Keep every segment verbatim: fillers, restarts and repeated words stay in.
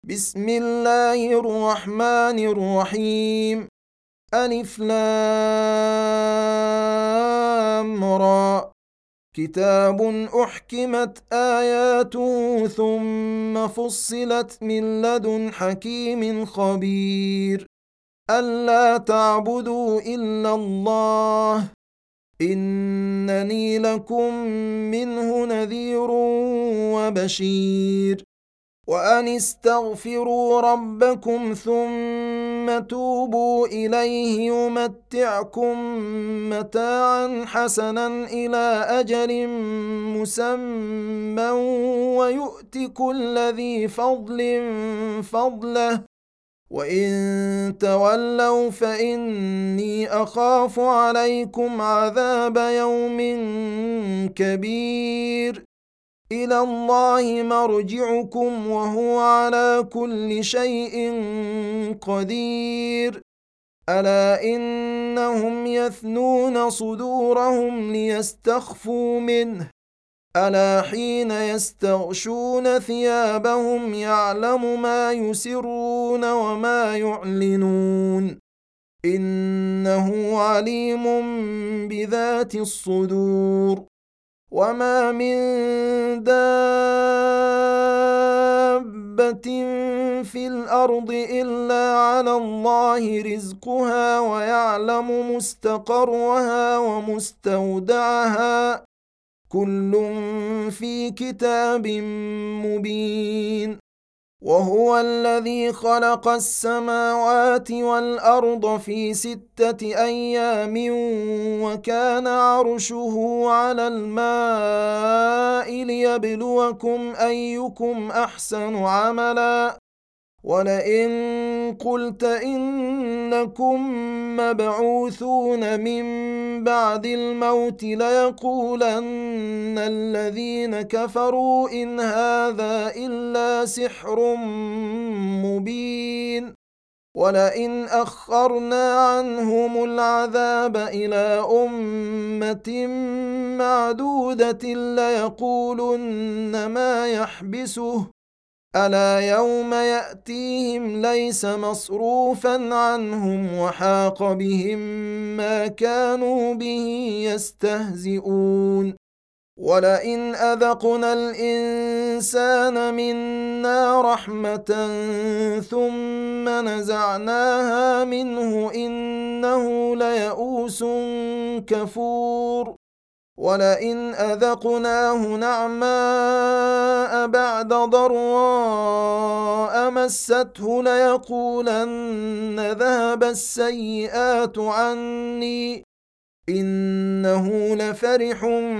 بسم الله الرحمن الرحيم. ألف لام را. كتاب أحكمت آياته ثم فصلت من لدن حكيم خبير. ألا تعبدوا إلا الله إنني لكم منه نذير وبشير. وأن استغفروا ربكم ثم توبوا إليه يمتعكم متاعا حسنا إلى أجل مسمى ويؤت كل ذي فضل فضله وإن تولوا فإني أخاف عليكم عذاب يوم كبير. إلى الله مرجعكم وهو على كل شيء قدير. ألا إنهم يثنون صدورهم ليستخفوا منه ألا حين يستغشون ثيابهم يعلم ما يسرون وما يعلنون إنه عليم بذات الصدور. وما من دابة في الأرض إلا على الله رزقها ويعلم مستقرها ومستودعها كل في كتاب مبين. وهو الذي خلق السماوات والأرض في ستة أيام وكان عرشه على الماء ليبلوكم أيكم أحسن عملا. ولئن قلت إنكم مبعوثون من بعد الموت ليقولن الذين كفروا إن هذا إلا سحر مبين. ولئن أخرنا عنهم العذاب إلى أمة معدودة ليقولن ما يحبسه ألا يوم يأتيهم ليس مصروفا عنهم وحاق بهم ما كانوا به يستهزئون. ولئن أذقنا الإنسان منا رحمة ثم نزعناها منه إنه ليئوس كفور. ولئن أذقناه نعماء بعد ضراء مسته ليقولن ذهب السيئات عني إنه لفرح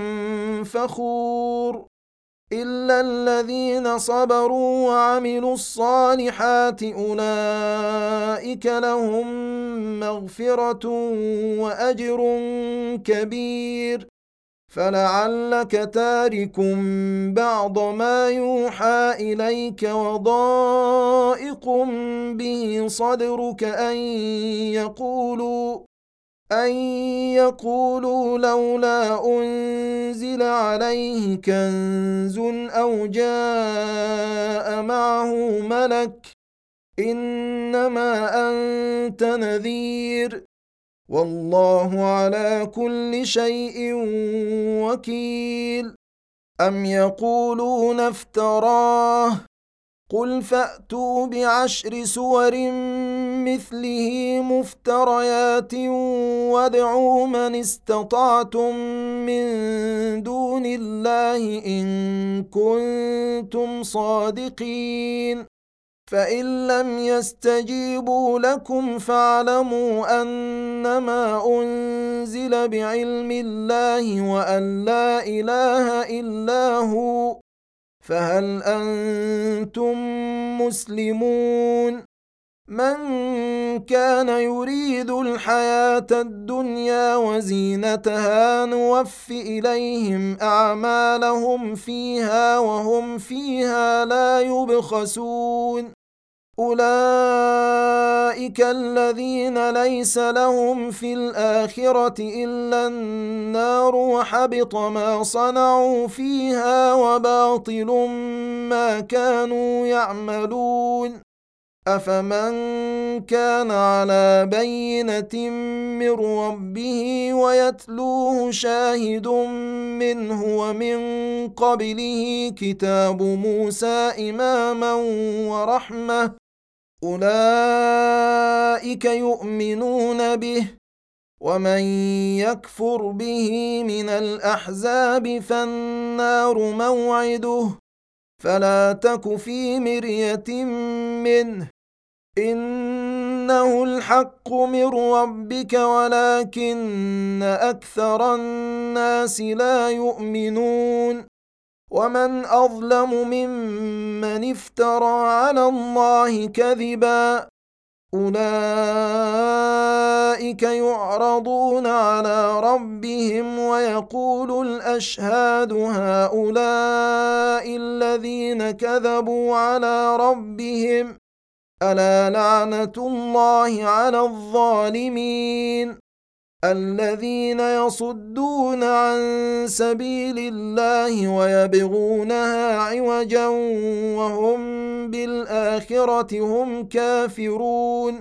فخور. إلا الذين صبروا وعملوا الصالحات أولئك لهم مغفرة وأجر كبير. فلعلك تارك بعض ما يوحى إليك وضائق به صدرك أن يقولوا أن يقولوا لولا أنزل عليه كنز أو جاء معه ملك إنما أنت نذير والله على كل شيء وكيل. أم يقولون افتراه قل فأتوا بعشر سور مثله مفتريات وادعوا من استطعتم من دون الله إن كنتم صادقين. فإن لم يستجيبوا لكم فاعلموا أنما أنزل بعلم الله وأن لا إله إلا هو فهل أنتم مسلمون. من كان يريد الحياة الدنيا وزينتها نوف إليهم أعمالهم فيها وهم فيها لا يبخسون. أولئك الذين ليس لهم في الآخرة إلا النار وحبط ما صنعوا فيها وباطل ما كانوا يعملون. أفمن كان على بينة من ربه ويتلوه شاهد منه ومن قبله كتاب موسى إماما ورحمة أولئك يؤمنون به، ومن يكفر به من الأحزاب فالنار موعده، فلا تك في مرية منه، إنه الحق من ربك ولكن أكثر الناس لا يؤمنون. ومن أظلم ممن افترى على الله كذبا أولئك يعرضون على ربهم ويقول الأشهاد هؤلاء الذين كذبوا على ربهم ألا لعنة الله على الظالمين الذين يصدون عن سبيل الله ويبغونها عوجا وهم بالآخرة هم كافرون.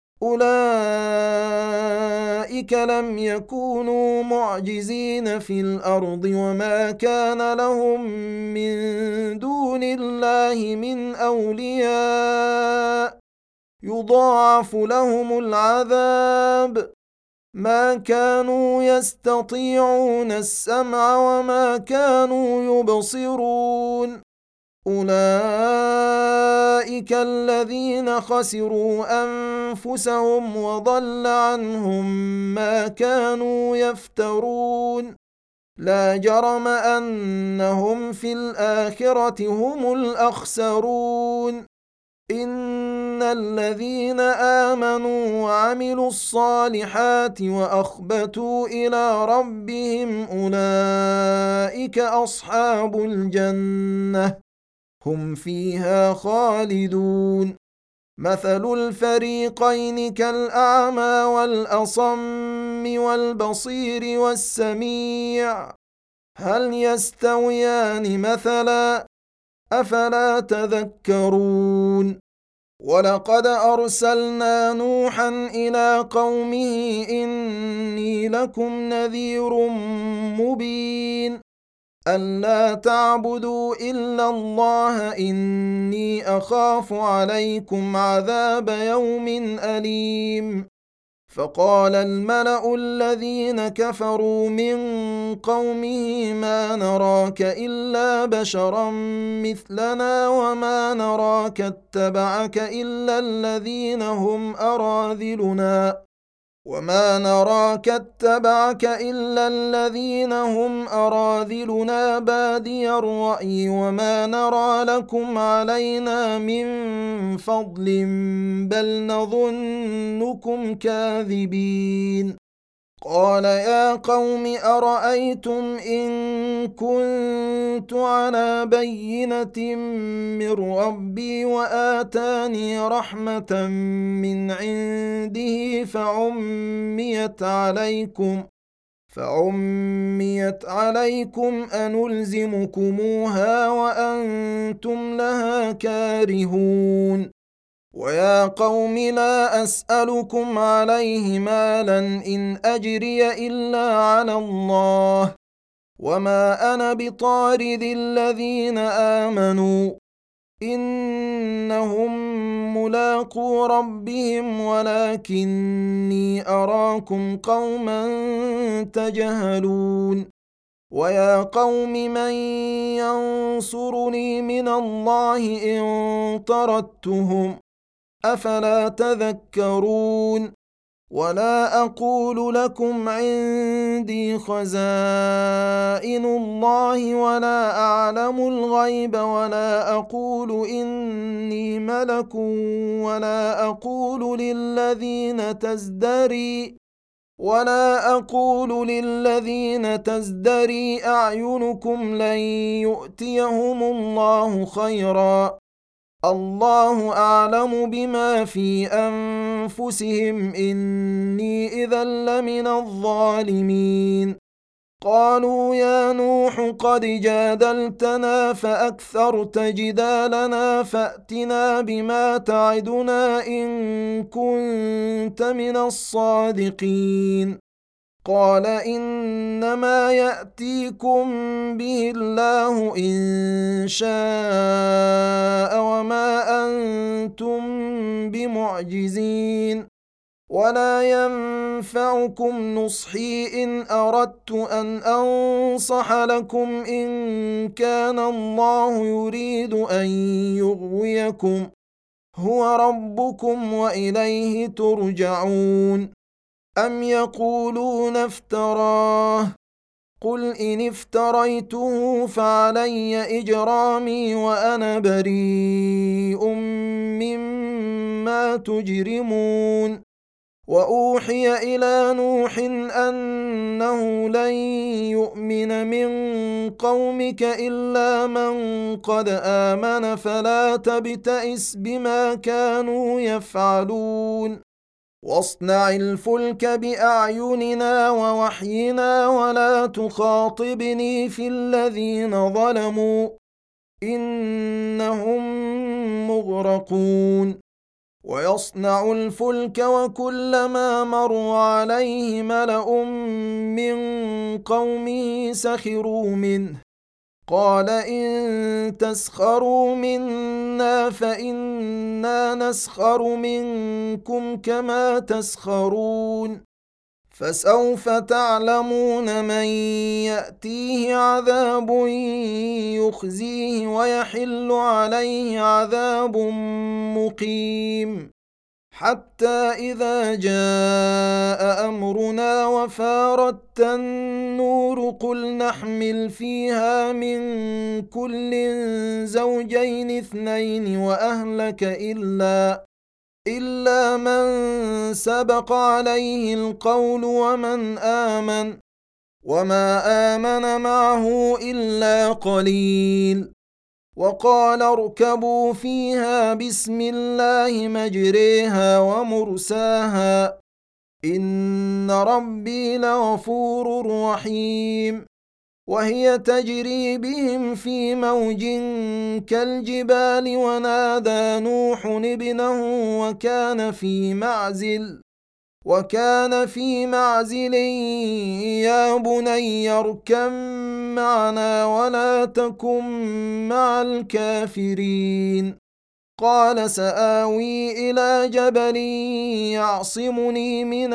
أولئك لم يكونوا معجزين في الأرض وما كان لهم من دون الله من أولياء يضاعف لهم العذاب ما كانوا يستطيعون السمع وما كانوا يبصرون. أولئك الذين خسروا أنفسهم وضل عنهم ما كانوا يفترون. لا جرم أنهم في الآخرة هم الأخسرون. إن الذين آمنوا وعملوا الصالحات وأخبتوا إلى ربهم أولئك أصحاب الجنة هم فيها خالدون. مثل الفريقين كالأعمى والأصم والبصير والسميع هل يستويان مثلا أفلا تذكرون. ولقد أرسلنا نوحا إلى قومه إني لكم نذير مبين ألا تعبدوا إلا الله إني أخاف عليكم عذاب يوم أليم. فقال الملأ الذين كفروا من قومه ما نراك إلا بشرا مثلنا وما نراك اتبعك إلا الذين هم أراذلنا وما نراك اتبعك إلا الذين هم أراذلنا بادي الرأي وما نرى لكم علينا من فضل بل نظنكم كاذبين. قال يا قوم أرأيتم إن كنت على بينة من ربي وآتاني رحمة من عنده فعميت عليكم فعميت عليكم أنلزمكموها وأنتم لها كارهون. ويا قوم لا أسألكم عليه مالا إن أجري إلا على الله وما أنا بطارد الذين آمنوا إنهم ملاقو ربهم ولكني أراكم قوما تجهلون. ويا قوم من ينصرني من الله إن طردتهم أفلا تذكرون. ولا أقول لكم عندي خزائن الله ولا أعلم الغيب ولا أقول إني ملك ولا أقول للذين تزدري ولا أقول للذين تزدري أعينكم لن يؤتيهم الله خيرا الله أعلم بما في أنفسهم إني إذا لمن الظالمين قالوا يا نوح قد جادلتنا فأكثرت جدالنا فأتنا بما تعدنا إن كنت من الصادقين قال إنما يأتيكم به الله إن شاء وما أنتم بمعجزين ولا ينفعكم نصحي إن أردت أن أنصح لكم إن كان الله يريد أن يغويكم هو ربكم وإليه ترجعون أم يقولون افتراه قل إن افتريته فعلي إجرامي وأنا بريء مما تجرمون وأوحي إلى نوح أنه لن يؤمن من قومك إلا من قد آمن فلا تبتئس بما كانوا يفعلون واصنع الفلك بأعيننا ووحينا ولا تخاطبني في الذين ظلموا إنهم مغرقون ويصنع الفلك وكلما مر عليه ملأ من قومه سخروا منه قال إن تسخروا منا فإنا نسخر منكم كما تسخرون فسوف تعلمون من يأتيه عذاب يخزيه ويحل عليه عذاب مقيم حتى إذا جاء أمرنا وفارت النور قل نحمل فيها من كل زوجين اثنين وأهلك إلا إلا من سبق عليه القول ومن آمن وما آمن معه إلا قليل وقال اركبوا فيها بسم الله مجريها ومرساها إن ربي لغفور رحيم وهي تجري بهم في موج كالجبال ونادى نوح ابنه وكان في معزل وكان في معزل يا بني اركب معنا ولا تكن مع الكافرين قال سآوي إلى جبل يعصمني من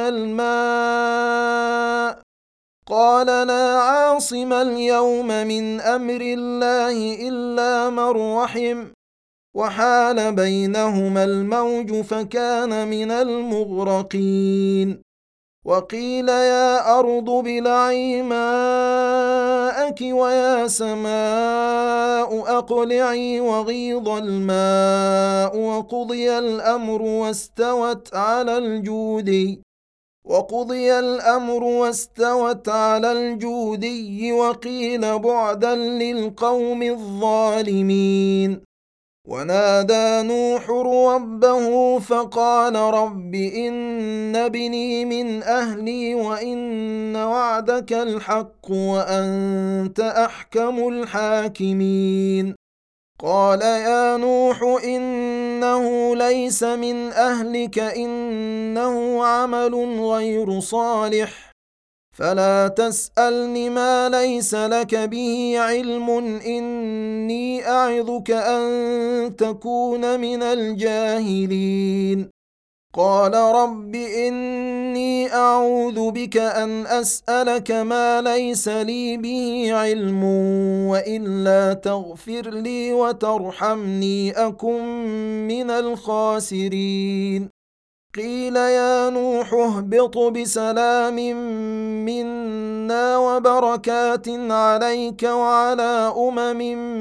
الماء قال لا عاصم اليوم من أمر الله إلا من رحم وحال بينهما الموج فكان من المغرقين وقيل يا أرض ابلعي ماءك ويا سماء أقلعي وغيض الماء وقضي الأمر واستوت على الجودي وقضي الأمر واستوت على الجودي وقيل بعدا للقوم الظالمين ونادى نوح ربه فقال رب إن ابني من أهلي وإن وعدك الحق وأنت أحكم الحاكمين قال يا نوح إنه ليس من أهلك إنه عمل غير صالح فلا تسألني ما ليس لك به علم إني أعظك أن تكون من الجاهلين قال رب إني أعوذ بك أن أسألك ما ليس لي به علم وإلا تغفر لي وترحمني أكن من الخاسرين قيل يا نوح اهبط بسلام منا وبركات عليك وعلى أمم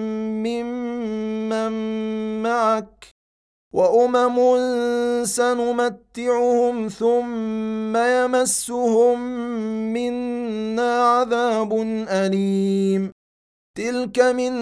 ممن معك وأمم سنمتعهم ثم يمسهم منا عذاب أليم تلك من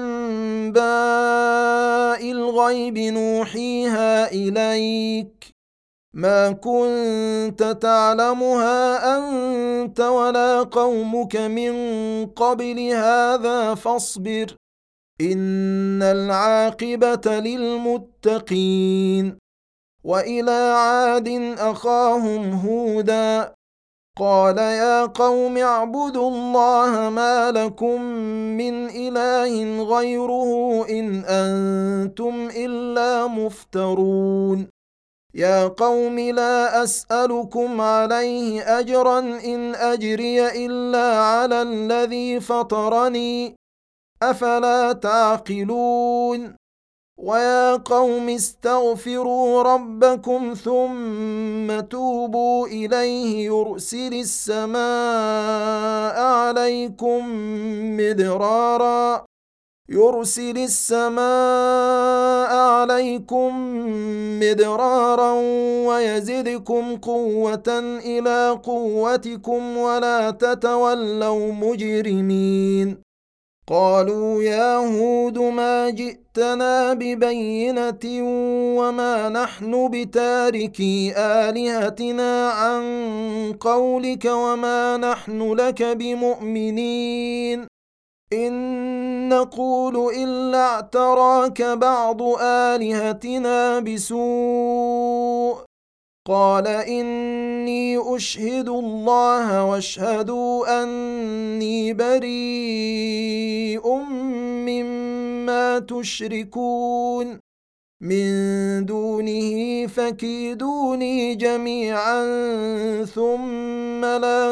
أنباء الغيب نوحيها إليك ما كنت تعلمها أنت ولا قومك من قبل هذا فاصبر إن العاقبة للمتقين. وإلى عاد أخاهم هودا قال يا قوم اعبدوا الله ما لكم من إله غيره إن أنتم إلا مفترون. يا قوم لا أسألكم عليه أجرا إن أجري إلا على الذي فطرني أفلا تعقلون. ويا قوم استغفروا ربكم ثم توبوا إليه يرسل السماء عليكم مدرارا يرسل السماء عليكم مدرارا ويزدكم قوة إلى قوتكم ولا تتولوا مجرمين. قالوا يا هود ما جئتنا ببينة وما نحن بتاركي آلهتنا عن قولك وما نحن لك بمؤمنين إن نقول إلا اعتراك بعض آلهتنا بسوء. قال إني أشهد الله واشهدوا أني بريء مما تشركون من دونه فكيدوني جميعا ثم لا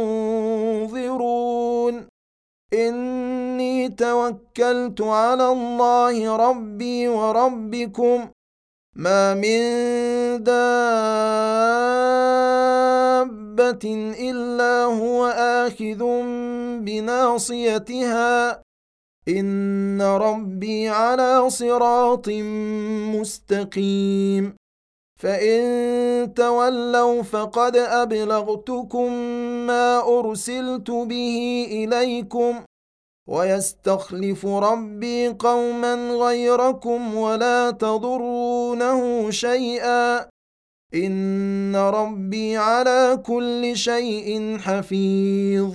تنظرون. إني توكلت على الله ربي وربكم ما من دابة إلا هو آخذ بناصيتها إن ربي على صراط مستقيم. فإن تولوا فقد أبلغتكم ما أرسلت به إليكم ويستخلف ربي قوما غيركم ولا تضرونه شيئا إن ربي على كل شيء حفيظ.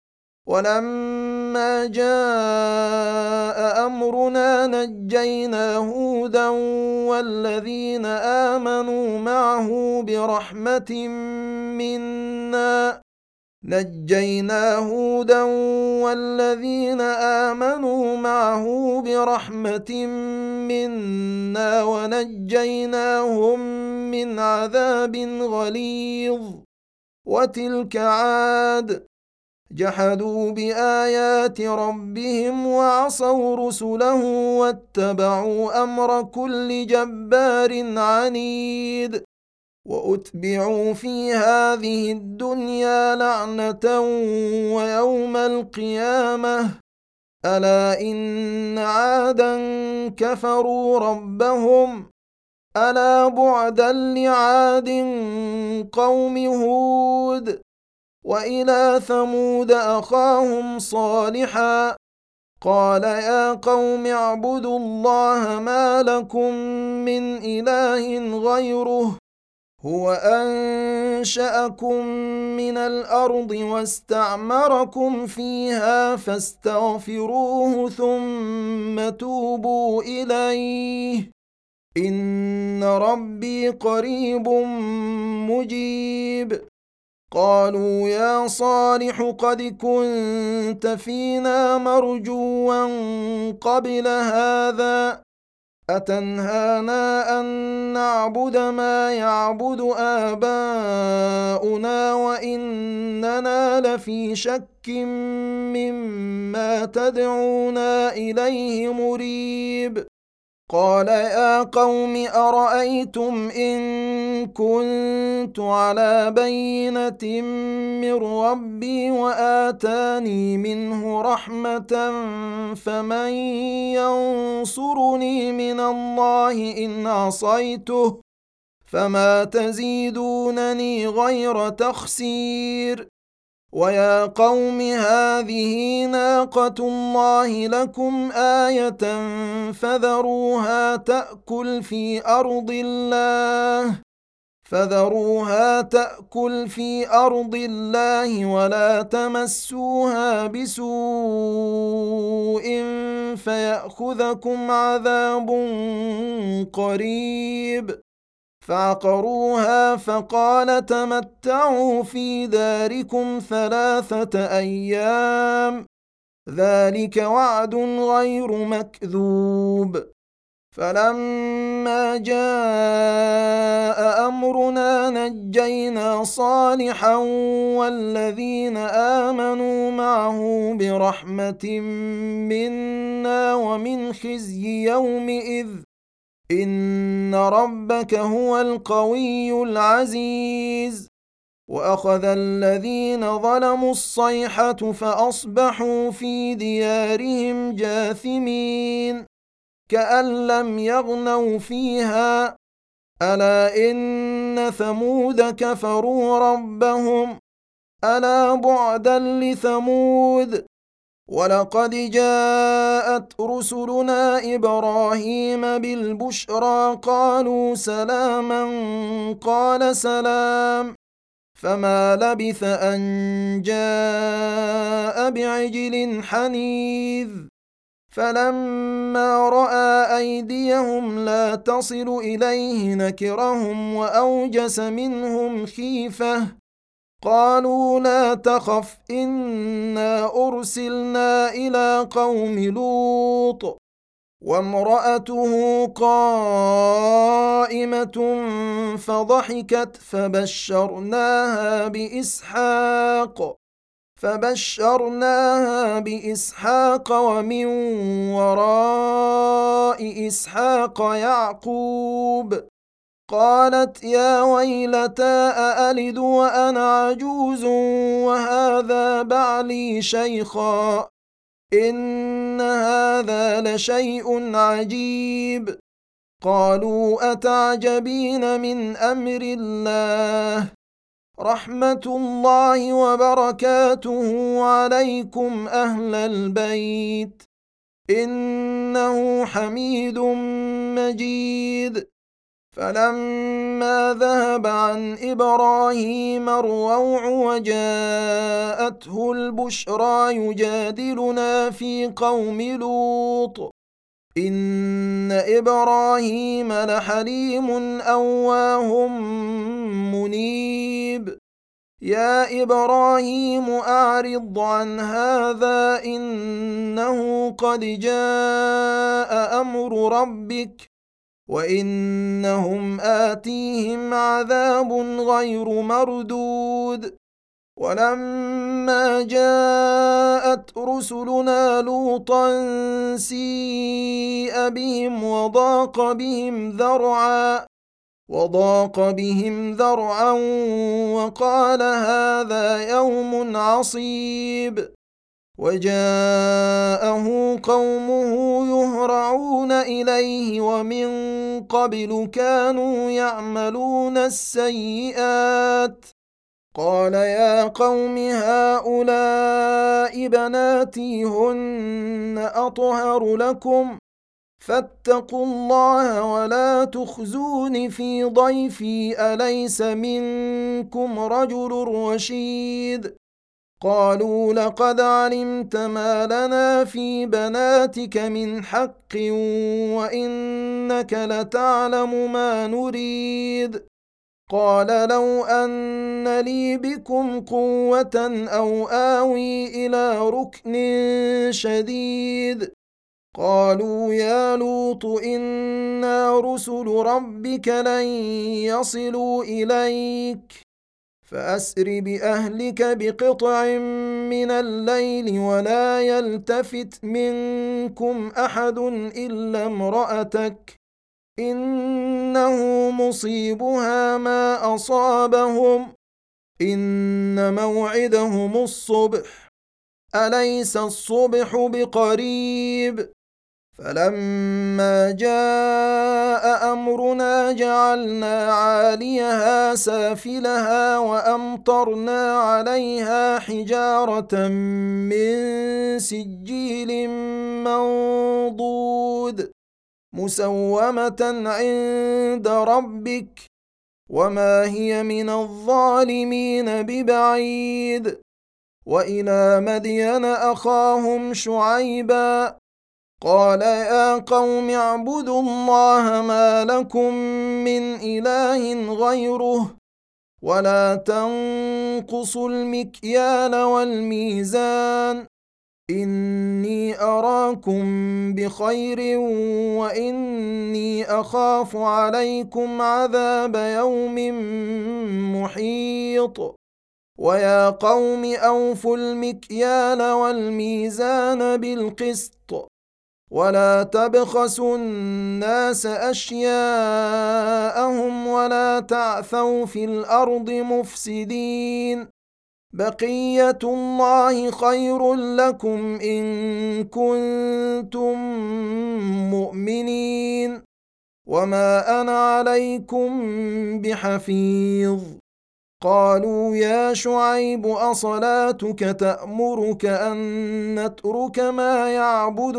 ولما جاء أمرنا نجينا هودا والذين آمنوا معه برحمة منا نجينا هودا والذين آمنوا معه برحمة منا ونجيناهم من عذاب غليظ. وتلك عاد جحدوا بآيات ربهم وعصوا رسله واتبعوا أمر كل جبار عنيد وأتبعوا في هذه الدنيا لعنة ويوم القيامة ألا إن عادا كفروا ربهم ألا بعدا لعاد قوم هود. وإلى ثمود أخاهم صالحا قال يا قوم اعبدوا الله ما لكم من إله غيره هو أنشأكم من الأرض واستعمركم فيها فاستغفروه ثم توبوا إليه إن ربي قريب مجيب. قالوا يا صالح قد كنت فينا مرجوا قبل هذا أتنهانا أن نعبد ما يعبد آباؤنا وإننا لفي شك مما تدعونا إليه مريب. قال يا قوم أرأيتم إن كنت على بينة من ربي وآتاني منه رحمة فمن ينصرني من الله إن عصيته فما تزيدونني غير تخسير. ويا قوم هذه ناقة الله لكم آية فذروها تأكل في أرض الله فذروها تأكل في أرض الله ولا تمسوها بسوء فيأخذكم عذاب قريب فعقروها فقال تمتعوا في داركم ثلاثة أيام ذلك وعد غير مكذوب فلما جاء أمرنا نجينا صالحا والذين آمنوا معه برحمة منا ومن خزي يومئذ إن ربك هو القوي العزيز وأخذ الذين ظلموا الصيحة فأصبحوا في ديارهم جاثمين كأن لم يغنوا فيها ألا إن ثمود كفروا ربهم ألا بعدا لثمود ولقد جاءت رسلنا إبراهيم بالبشرى قالوا سلاما قال سلام فما لبث أن جاء بعجل حنيذ فلما رأى أيديهم لا تصل إليه نكرهم وأوجس منهم خيفة قالوا لا تخف إنا أرسلنا إلى قوم لوط وامرأته قائمة فضحكت فبشرناها بإسحاق فبشرناها بإسحاق ومن وراء إسحاق يعقوب قالت يا ويلتى أألد وأنا عجوز وهذا بعلي شيخا إن هذا لشيء عجيب قالوا أتعجبين من أمر الله رحمة الله وبركاته عليكم أهل البيت إنه حميد مجيد فلما ذهب عن إبراهيم الروع وجاءته البشرى يجادلنا في قوم لوط إن إبراهيم لحليم أواه منيب يا إبراهيم أعرض عن هذا إنه قد جاء أمر ربك وإنهم آتيهم عذاب غير مردود ولما جاءت رسلنا لوطا سيء بهم وضاق بهم ذرعا وضاق بهم ذرعا وقال هذا يوم عصيب وجاءه قومه يهرعون إليه ومن قبل كانوا يعملون السيئات قال يا قوم هؤلاء بناتي هن أطهر لكم فاتقوا الله ولا تخزون في ضيفي أليس منكم رجل رشيد قالوا لقد علمت ما لنا في بناتك من حق وإنك لتعلم ما نريد قال لو أن لي بكم قوة أو آوي إلى ركن شديد قالوا يا لوط إنا رسل ربك لن يصلوا إليك فأسر بأهلك بقطع من الليل ولا يلتفت منكم أحد إلا امرأتك إنه مصيبها ما أصابهم إن موعدهم الصبح أليس الصبح بقريب فلما جاء أمرنا فيها جعلنا عاليها سافلها وأمطرنا عليها حجارة من سجيل منضود مسومة عند ربك وما هي من الظالمين ببعيد. وإلى مدين أخاهم شعيبا قال يا قوم اعبدوا الله ما لكم من إله غيره ولا تنقصوا المكيال والميزان إني أراكم بخير وإني أخاف عليكم عذاب يوم محيط. ويا قوم أوفوا المكيال والميزان بالقسط ولا تبخسوا الناس أشياءهم ولا تعثوا في الأرض مفسدين بقية الله خير لكم إن كنتم مؤمنين وما أنا عليكم بحفيظ. قالوا يا شعيب أصلاتك تأمرك أن نترك ما يعبد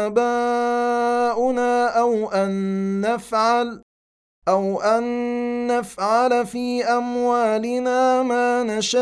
آباؤنا أو أن نفعل أو أن نفعل في أموالنا ما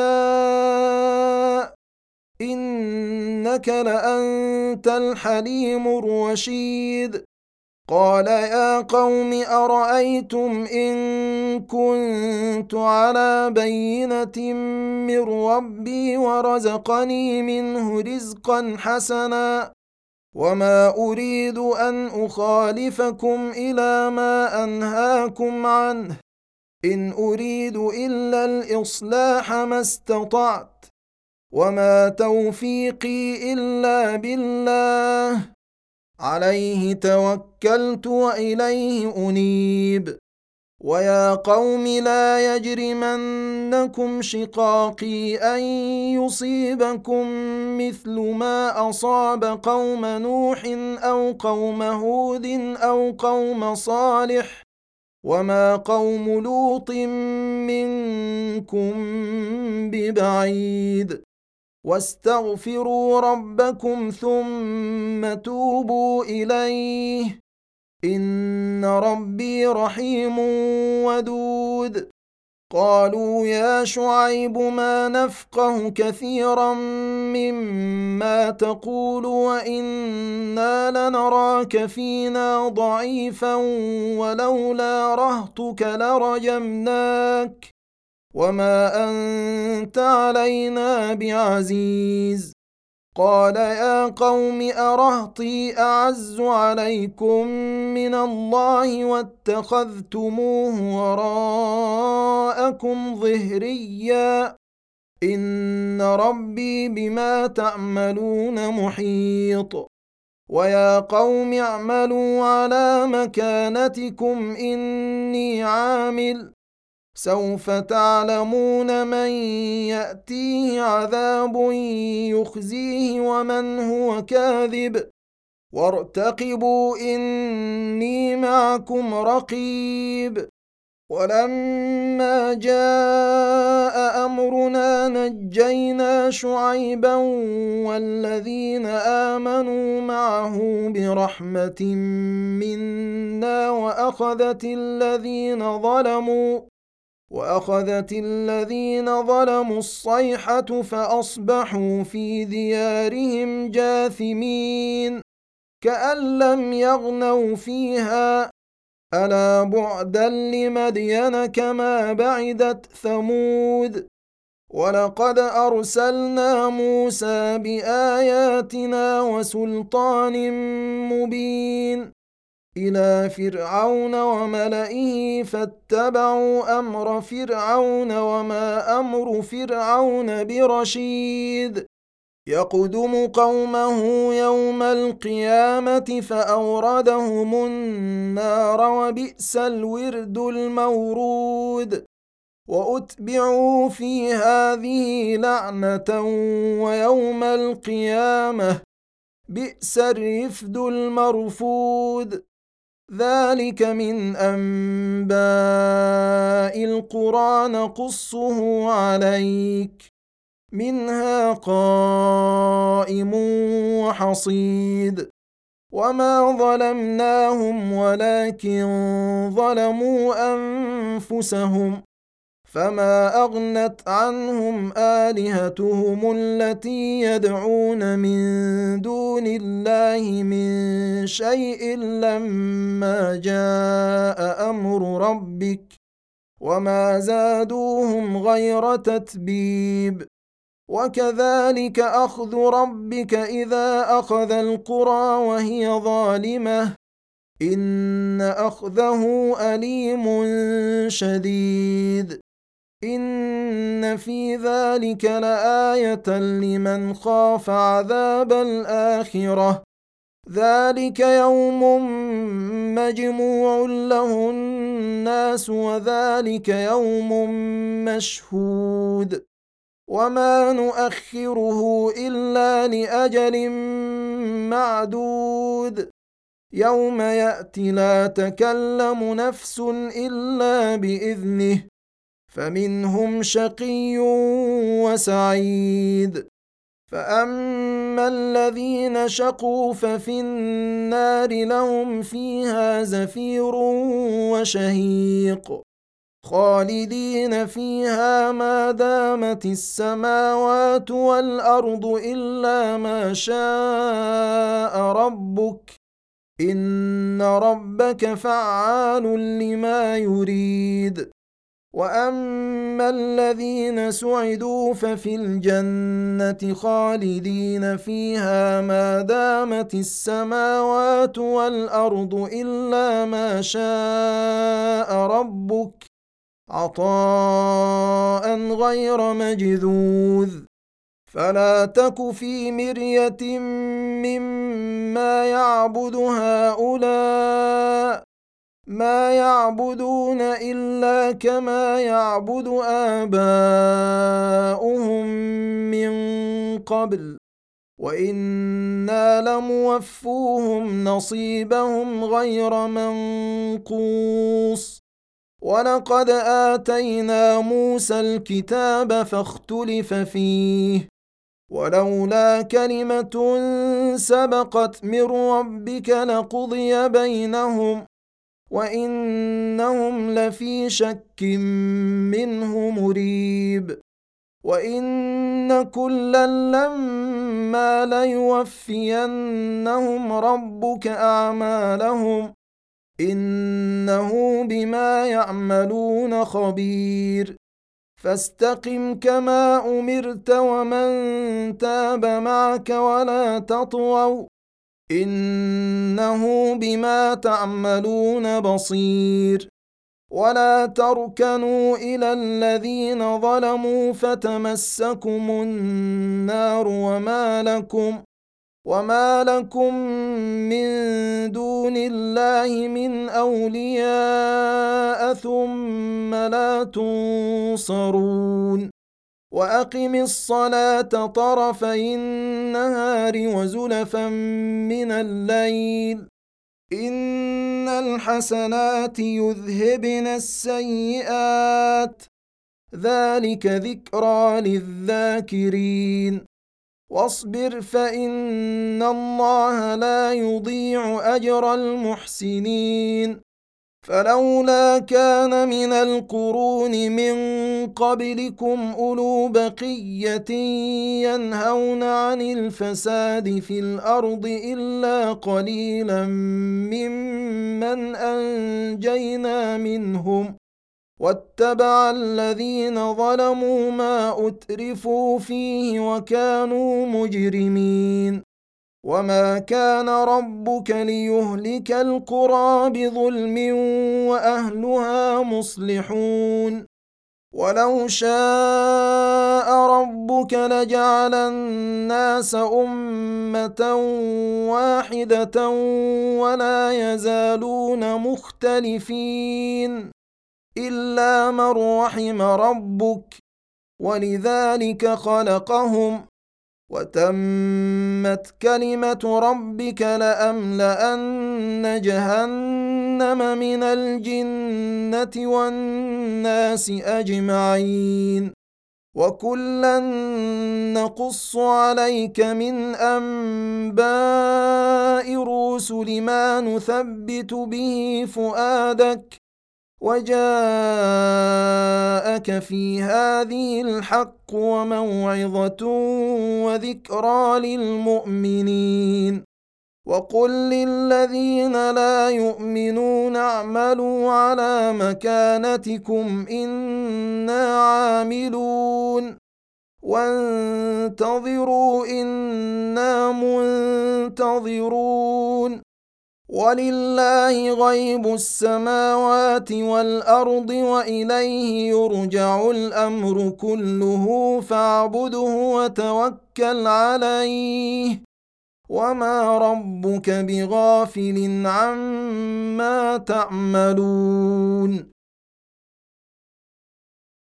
نشاء إنك لأنت الحليم الرشيد. قال يا قوم أرأيتم إن كنت على بينة من ربي ورزقني منه رزقا حسنا وما أريد أن أخالفكم إلى ما أنهاكم عنه إن أريد إلا الإصلاح ما استطعت وما توفيقي إلا بالله عليه توكلت وإليه أنيب. ويا قوم لا يجرمنكم شقاقي أن يصيبكم مثل ما أصاب قوم نوح أو قوم هود أو قوم صالح وما قوم لوط منكم ببعيد. واستغفروا ربكم ثم توبوا إليه إن ربي رحيم ودود. قالوا يا شعيب ما نفقه كثيرا مما تقول وإنا لنراك فينا ضعيفا ولولا رهطك لرجمناك وما أنت علينا بعزيز. قال يا قوم أرهطي أعز عليكم من الله واتخذتموه وراءكم ظهريا إن ربي بما تعملون محيط. ويا قوم اعملوا على مكانتكم إني عامل سوف تعلمون من يأتيه عذاب يخزيه ومن هو كاذب وارتقبوا إني معكم رقيب. ولما جاء أمرنا نجينا شعيبا والذين آمنوا معه برحمة منا وأخذت الذين ظلموا وأخذت الذين ظلموا الصيحة فأصبحوا في ديارهم جاثمين كأن لم يغنوا فيها ألا بعدا لمدين كما بعدت ثمود. ولقد أرسلنا موسى بآياتنا وسلطان مبين إلى فرعون وملئه فاتبعوا أمر فرعون وما أمر فرعون برشيد يقدم قومه يوم القيامة فأوردهم النار وبئس الورد المورود. وأتبعوا في هذه لعنة ويوم القيامة بئس الرفد المرفود. ذلك من أنباء القرى نقصه عليك منها قائم وحصيد وما ظلمناهم ولكن ظلموا أنفسهم فما أغنت عنهم آلهتهم التي يدعون من دون الله من شيء لما جاء أمر ربك وما زادوهم غير تتبيب وكذلك أخذ ربك إذا أخذ القرى وهي ظالمة إن أخذه أليم شديد إن في ذلك لآية لمن خاف عذاب الآخرة ذلك يوم مجموع له الناس وذلك يوم مشهود وما نؤخره إلا لأجل معدود يوم يأتي لا تكلم نفس إلا بإذنه فمنهم شقي وسعيد فأما الذين شقوا ففي النار لهم فيها زفير وشهيق خالدين فيها ما دامت السماوات والأرض إلا ما شاء ربك إن ربك فعال لما يريد وأما الذين سعدوا ففي الجنة خالدين فيها ما دامت السماوات والأرض إلا ما شاء ربك عطاء غير مجذوذ فلا تك في مرية مما يعبد هؤلاء ما يعبدون إلا كما يعبد آباؤهم من قبل وإنا لموفوهم نصيبهم غير منقوص ولقد آتينا موسى الكتاب فاختلف فيه ولولا كلمة سبقت من ربك لقضي بينهم وإنهم لفي شك منه مريب وإن كلا لما ليوفينهم ربك أعمالهم إنه بما يعملون خبير فاستقم كما أمرت ومن تاب معك ولا تطغوا إنه بما تعملون بصير ولا تركنوا إلى الذين ظلموا فتمسكم النار وما لكم وما لكم من دون الله من أولياء ثم لا تنصرون وأقم الصلاة طرفي النهار وزلفا من الليل إن الحسنات يذهبن السيئات ذلك ذكرى للذاكرين واصبر فإن الله لا يضيع أجر المحسنين فلولا كان من القرون من قبلكم أولو بقية ينهون عن الفساد في الأرض إلا قليلا ممن أنجينا منهم واتبع الذين ظلموا ما أترفوا فيه وكانوا مجرمين وما كان ربك ليهلك القرى بظلم وأهلها مصلحون ولو شاء ربك لجعل الناس أمة واحدة ولا يزالون مختلفين إلا من رحم ربك ولذلك خلقهم وتمت كلمة ربك لأملأن جهنم من الجنة والناس أجمعين وكلا نقص عليك من أنباء الرسل ما نثبت به فؤادك وجاءك في هذه الحق وموعظة وذكرى للمؤمنين وقل للذين لا يؤمنون اعملوا على مكانتكم إنا عاملون وانتظروا إنا منتظرون ولله غيب السماوات والأرض وإليه يرجع الأمر كله فاعبده وتوكل عليه وما ربك بغافل عما تعملون